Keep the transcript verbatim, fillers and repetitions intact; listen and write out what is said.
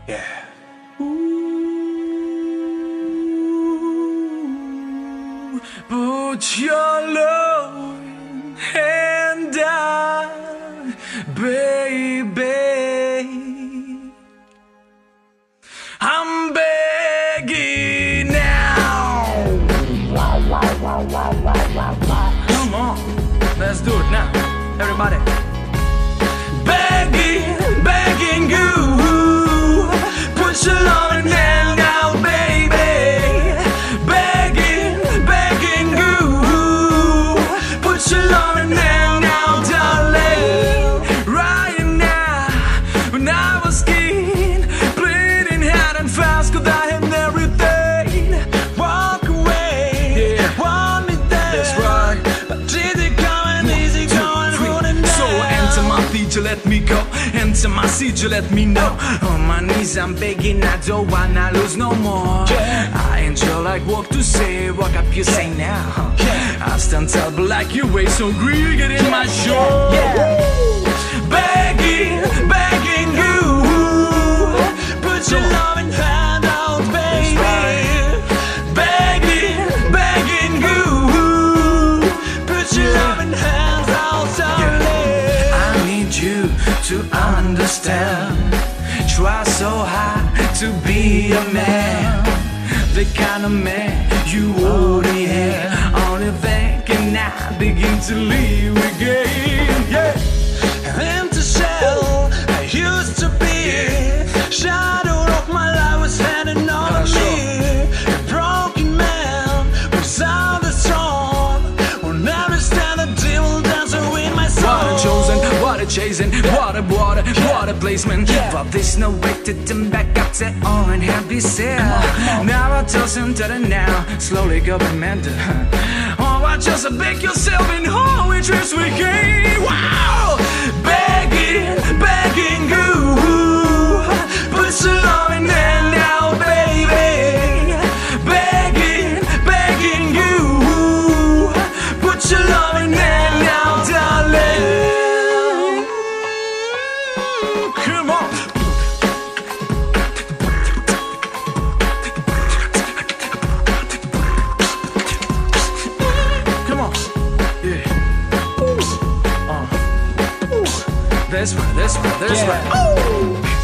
Yeah. Ooh, put your loving hand down, baby. I'm begging now. Come on, let's do it now, everybody. Begging, begging you, put your loving hand out, baby. Begging, begging you, put your loving hand out, darling. Right now, when I was keen, bleeding hard and fast, 'cause I had everything. Walk away, yeah. Want me there. That's right. But did it come and easy going, running down. So enter my feet, you let me go. Enter my seat, you let me know. On my knees, I'm begging, I don't wanna lose no more. Yeah. I enjoy like walk to say, walk up, you yeah. say now. Yeah. I stand tall, but like you way so green, get in yeah. my show. Yeah. Begging, begging you, put your loving hand out, baby. Right. Begging, begging you, put your loving hands out, darling. Yeah. I need you to understand. Try so hard to be a man, the kind of man you already had. Only thinking I begin to leave again. Yeah. An empty shell I used to be. Shadow of my life was handing on to me. A broken man without the storm. Will never stand a devil dancing with my soul. What a chosen, what a chasing, what a water, what a placement. Yeah. But there's no way to turn back up to all and happy self. Now I toss him to the now, slowly go back mental. Oh, I just beg yourself in all which is we can. Wow! Begging, begging you, put your loving hand out, baby. Begging, begging you, put your loving hand out, darling. Come on. Come on. Yeah. Uh. That's right, that's right, that's yeah. right. Ooh.